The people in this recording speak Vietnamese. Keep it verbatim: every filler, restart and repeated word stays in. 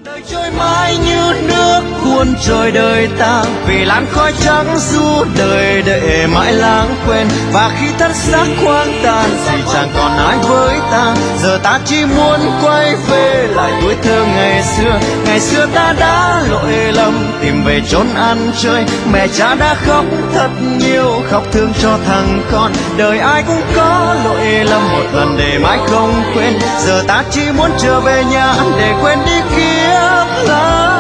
đời trôi mãi như nước cuốn trôi đời ta vì làn khói trắng du đời để mãi lãng quên. Và khi thân xác khoang tàn thì chẳng còn ai với ta, giờ ta chỉ muốn quay về lại tuổi thơ ngày xưa. Ngày xưa ta đã lỗi lầm tìm về chốn ăn chơi, mẹ cha đã khóc thật nhiều, khóc thương cho thằng con. Đời ai cũng có lỗi lầm một lần để mãi không quên, giờ ta chỉ muốn trở về nhà để quên đi kiếp lắm.